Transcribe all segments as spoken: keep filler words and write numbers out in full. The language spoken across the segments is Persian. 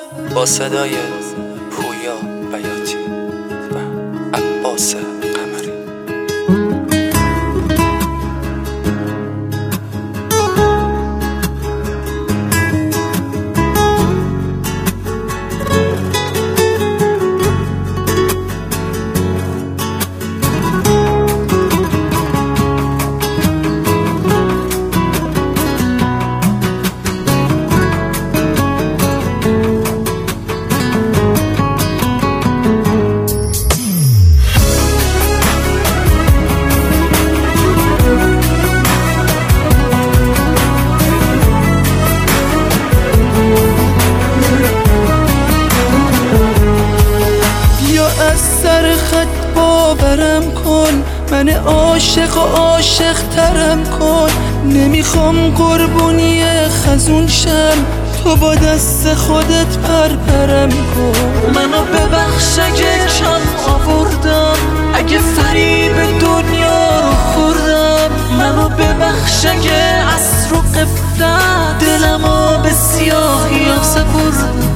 با صدای پویا بیاتی و عباس قمری. باورم کن، من عاشق و عاشق ترم کن. نمیخوام قربونی خزون شم، تو با دست خودت پرپرم کن. منو ببخش اگه کم آوردم، اگه فریب دنیا رو خوردم. منو ببخش اگه عصر و قفلت دلمو به سیاهی ها سپردم.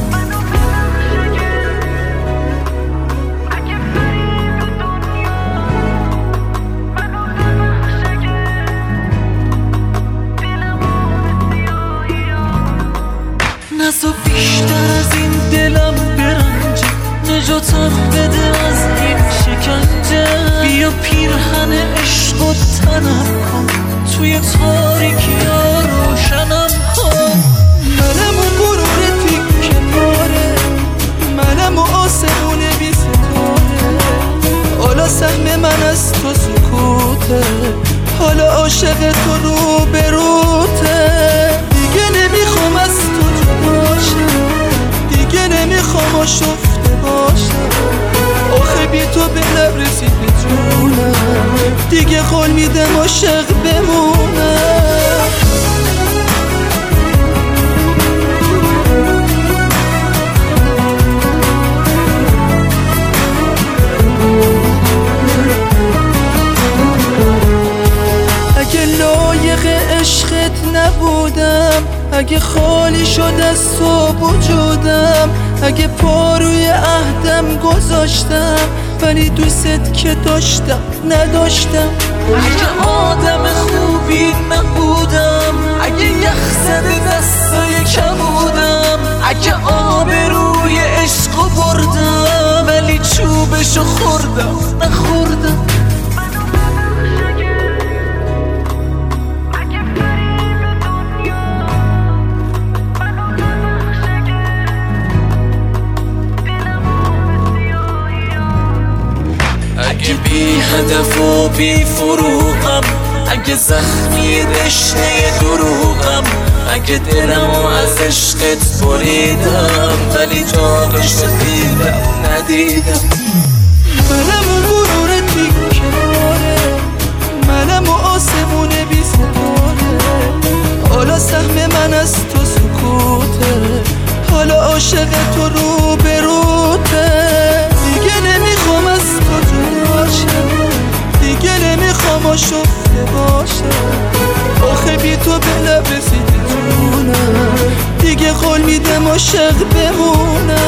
نزا بیشتر از این دلم برنجه، نجاتم بده از این شکنجه. بیا پیرهن عشق و تنم کن، توی تاریکی ها روشنم کن. منم و غرور تیکه پاره، منم و آسمون بی ستاره. حالا سهم من از تو سکوته، حالا عاشق تو رو بروته. دیگه نمیخوام از تو دیگه نمیخوام آشفته باشم. آخه بی تو به لب رسید جونم، دیگه قول میدم عاشق بمونم. اگه لایق عشقت نبودم، اگه خالی شد از تو وجودم، اگه پا روی عهدم گذاشتم ولی دوست که داشتم نداشتم. اگه آدم خوبی نبودم، اگه یخ زده دستای کبودم، اگه آبروی عشقو بردم ولی چوبشو خوردم نخوردم. اگه بی هدف و بی فروغم، اگه زخمی دشنه دروغم، اگه دلمو از عشقت بریدم ولی داغش دیدم ندیدم. منم و غرور تیکه پاره، منم و آسمون بی ستاره. حالا سهم من از تو سکوته، حالا عاشق تو رو بروته. دیگه نمیخوام از تو دیگه نمیخوام آشفته باشم. آخه بی تو به لب رسید جونم، دیگه قول میدم عاشق بمونم.